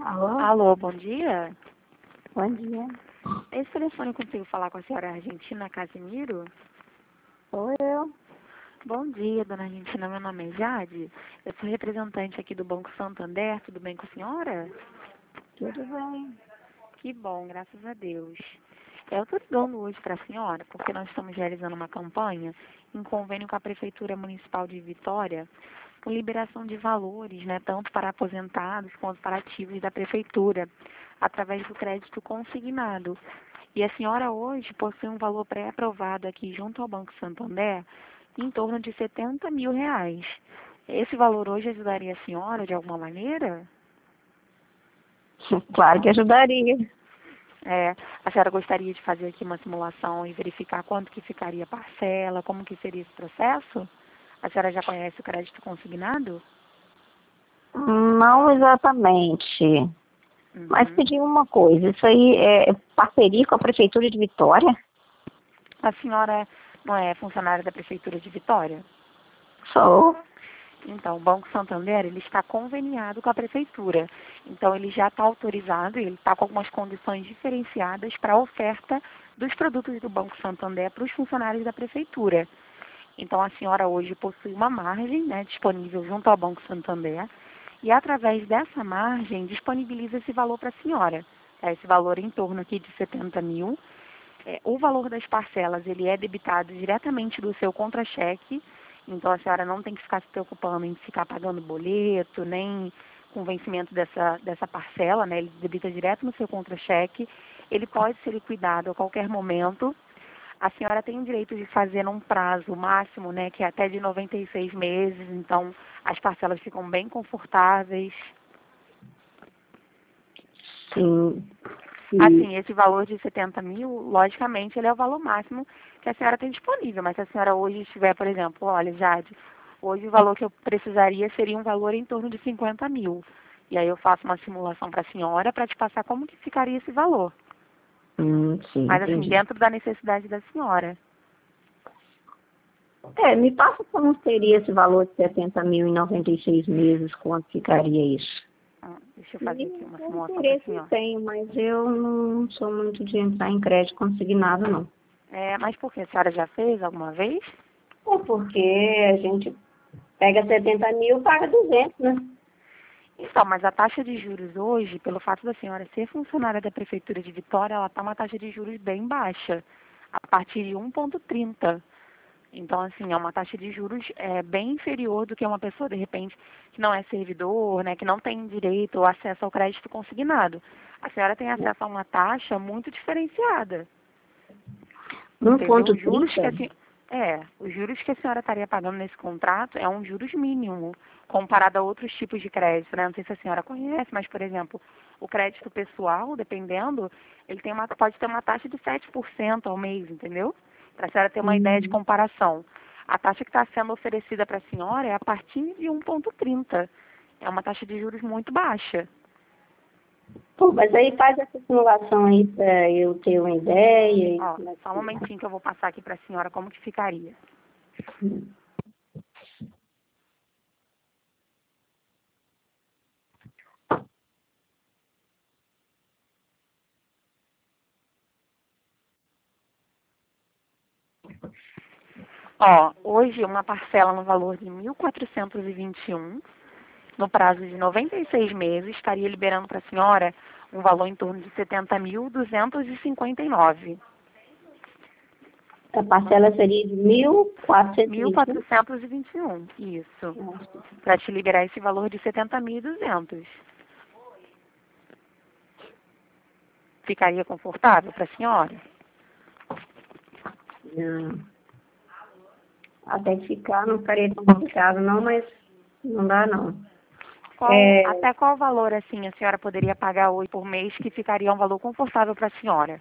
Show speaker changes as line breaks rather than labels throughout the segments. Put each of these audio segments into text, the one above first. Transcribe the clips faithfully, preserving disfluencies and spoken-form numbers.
Alô?
Alô, bom dia.
Bom dia.
Esse telefone eu consigo falar com a senhora Argentina Casimiro?
Sou eu.
Bom dia, dona Argentina. Meu nome é Jade. Eu sou representante aqui do Banco Santander. Tudo bem com a senhora?
Tudo bem.
Que bom, graças a Deus. Eu estou ligando hoje para a senhora porque nós estamos realizando uma campanha em convênio com a Prefeitura Municipal de Vitória com liberação de valores, né, tanto para aposentados quanto para ativos da Prefeitura, através do crédito consignado. E a senhora hoje possui um valor pré-aprovado aqui junto ao Banco Santander em torno de setenta mil reais. Esse valor hoje ajudaria a senhora de alguma maneira?
Claro que ajudaria.
É, a senhora gostaria de fazer aqui uma simulação e verificar quanto que ficaria a parcela, como que seria esse processo? A senhora já conhece o crédito consignado?
Não exatamente.
Uhum.
Mas pedi uma coisa. Isso aí é parceria com a Prefeitura de Vitória?
A senhora não é funcionária da Prefeitura de Vitória?
Sou.
Então, o Banco Santander, ele está conveniado com a Prefeitura. Então, ele já está autorizado, ele está com algumas condições diferenciadas para a oferta dos produtos do Banco Santander para os funcionários da Prefeitura. Então, a senhora hoje possui uma margem, né, disponível junto ao Banco Santander e, através dessa margem, disponibiliza esse valor para a senhora. Tá? Esse valor em torno aqui de setenta mil. É, o valor das parcelas, ele é debitado diretamente do seu contra-cheque. Então, a senhora não tem que ficar se preocupando em ficar pagando boleto, nem com o vencimento dessa, dessa parcela, né? Ele debita direto no seu contra-cheque. Ele pode ser liquidado a qualquer momento. A senhora tem o direito de fazer num prazo máximo, né? Que é até de noventa e seis meses. Então, as parcelas ficam bem confortáveis.
Sim. Sim.
Assim, esse valor de setenta mil, logicamente, ele é o valor máximo que a senhora tem disponível. Mas se a senhora hoje estiver, por exemplo, olha, Jade, hoje o valor que eu precisaria seria um valor em torno de cinquenta mil. E aí eu faço uma simulação para a senhora para te passar como que ficaria esse valor.
Hum, sim,
Mas assim,
entendi.
dentro da necessidade da senhora.
É, me passa como seria esse valor de setenta mil em noventa e seis meses, quanto ficaria isso?
Ah, deixa eu fazer aqui uma
E,
simulação para a
interesse eu
senhora.
tenho, mas eu não sou muito de entrar em crédito consignado, não.
É, mas por que? A senhora já fez alguma vez?
É porque a gente pega setenta mil, paga duzentos, né?
Então, mas a taxa de juros hoje, pelo fato da senhora ser funcionária da Prefeitura de Vitória, ela está uma taxa de juros bem baixa, a partir de um vírgula trinta. Então, assim, é uma taxa de juros é, bem inferior do que uma pessoa, de repente, que não é servidor, né, que não tem direito ou acesso ao crédito consignado. A senhora tem acesso a uma taxa muito diferenciada. Entendeu? Os juros que a
um vírgula trinta?
senhora, é, os juros que a senhora estaria pagando nesse contrato é um juros mínimo, comparado a outros tipos de crédito, né? Não sei se a senhora conhece, mas, por exemplo, o crédito pessoal, dependendo, ele tem uma, pode ter uma taxa de sete por cento ao mês, entendeu? Para a senhora ter uma ideia de
Hum.
comparação. A taxa que está sendo oferecida para a senhora é a partir de um vírgula trinta. É uma taxa de juros muito baixa.
Pô, mas aí faz essa simulação aí para eu ter uma ideia. E
Ó,
como é
só um
que é.
momentinho que eu vou passar aqui para a senhora como que ficaria.
Hum.
Ó, hoje uma parcela no valor de mil quatrocentos e vinte e um, no prazo de noventa e seis meses, estaria liberando para a senhora um valor em torno de setenta mil duzentos e cinquenta e nove.
A parcela seria de mil quatrocentos e
mil
vinte e um?
quatrocentos e vinte e um, isso.
Nossa.
Para te liberar esse valor de setenta mil e duzentos. Ficaria confortável para a senhora?
Não. Até que ficar, não ficaria tão complicado não, mas não dá não.
Qual,
É,
até qual valor, assim, a senhora poderia pagar hoje por mês que ficaria um valor confortável para a senhora?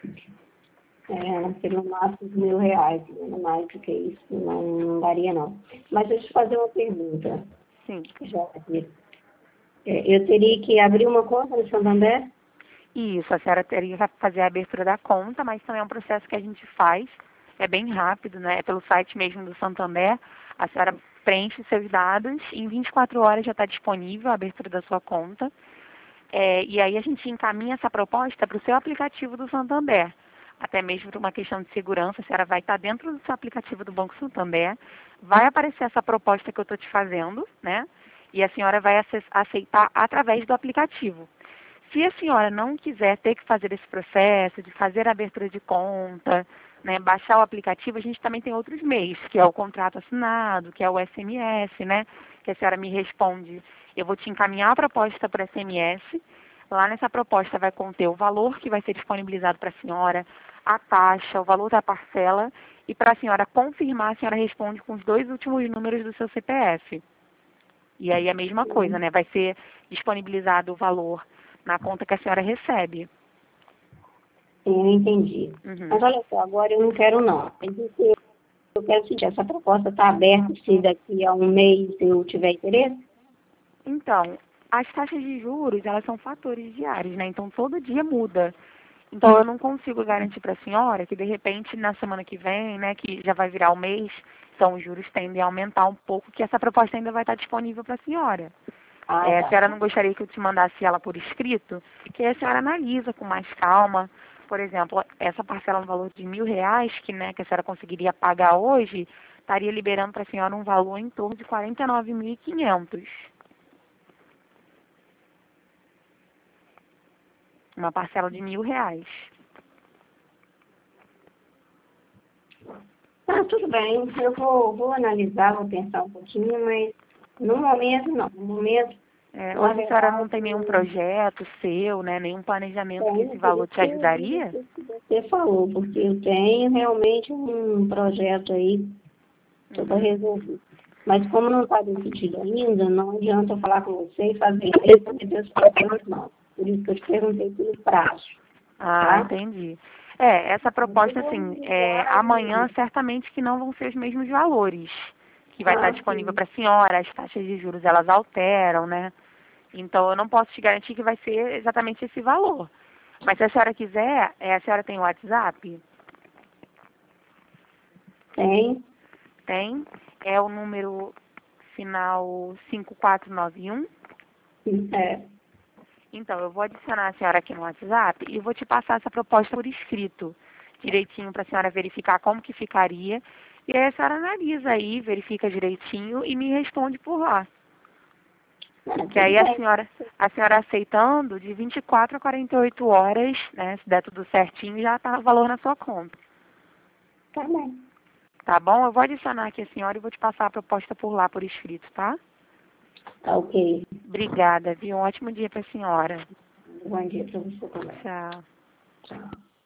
é, seria no máximo mil reais, né? Mais do que isso, não, não daria não. Mas deixa eu te fazer uma pergunta.
Sim.
Já, é, eu teria que abrir uma conta no Santander?
Isso, a senhora teria que fazer a abertura da conta, mas também é um processo que a gente faz, é bem rápido, né? É pelo site mesmo do Santander. A senhora preenche seus dados, em vinte e quatro horas já está disponível a abertura da sua conta. É, e aí a gente encaminha essa proposta para o seu aplicativo do Santander. Até mesmo por uma questão de segurança, a senhora vai estar dentro do seu aplicativo do Banco Santander, vai aparecer essa proposta que eu estou te fazendo, né? E a senhora vai aceitar através do aplicativo. Se a senhora não quiser ter que fazer esse processo de fazer a abertura de conta, né, baixar o aplicativo, a gente também tem outros meios, que é o contrato assinado, que é o S M S, né, que a senhora me responde. Eu vou te encaminhar a proposta por S M S. Lá nessa proposta vai conter o valor que vai ser disponibilizado para a senhora, a taxa, o valor da parcela, e para a senhora confirmar, a senhora responde com os dois últimos números do seu C P F. E aí a mesma coisa, né? Vai ser disponibilizado o valor na conta que a senhora recebe.
Sim, eu entendi.
Uhum.
Mas olha só, agora eu não quero não. Eu quero sentir, essa proposta está aberta se daqui a um mês eu tiver interesse?
Então, as taxas de juros, elas são fatores diários, né? Então, todo dia muda. Então, eu não consigo garantir para a senhora que, de repente, na semana que vem, né, que já vai virar o mês, então os juros tendem a aumentar um pouco, que essa proposta ainda vai estar disponível para a senhora.
Ah,
É, a
tá.
senhora não gostaria que eu te mandasse ela por escrito? Que aí a senhora analisa com mais calma. Por exemplo, essa parcela no valor de mil reais, que, né, que a senhora conseguiria pagar hoje, estaria liberando para a senhora um valor em torno de quarenta e nove mil e quinhentos. Uma parcela de mil reais.
Tá, tudo bem. Eu vou, vou analisar, vou pensar um pouquinho, mas no momento não. No momento,
É,
na
hoje a senhora não
verdade,
tem nenhum projeto seu, né, nenhum planejamento que esse
tenho, por
valor
isso
te
que
ajudaria?
isso que você falou, porque eu tenho realmente um projeto aí, estou para
Uhum.
resolver. Mas como não está decidido ainda, não adianta eu falar com você e fazer resolver os problemas, não. Por isso que eu te perguntei pelo prazo,
Ah,
tá?
entendi. É, essa proposta,
Eu vou
assim, é,
analisar
amanhã
e...
certamente que não vão ser os mesmos valores que vai estar
Ah,
disponível
sim.
para a senhora, as taxas de juros elas alteram, né? Então eu não posso te garantir que vai ser exatamente esse valor. Mas se a senhora quiser, é, a senhora tem o WhatsApp?
Tem.
Tem. É o número final cinco quatro nove um.
É.
Então, eu vou adicionar a senhora aqui no WhatsApp e vou te passar essa proposta por escrito, direitinho, para a senhora verificar como que ficaria. E aí a senhora analisa aí, verifica direitinho e me responde por lá.
Ah,
Que
tudo
aí a
bem.
senhora, a senhora aceitando, de vinte e quatro a quarenta e oito horas, né, se der tudo certinho, já está o valor na sua conta.
Tá bem.
Tá bom? Eu vou adicionar aqui a senhora e vou te passar a proposta por lá, por escrito, tá?
Tá ok.
Obrigada, viu? Um ótimo dia para a senhora.
Bom dia para você também.
Tchau.
Tchau.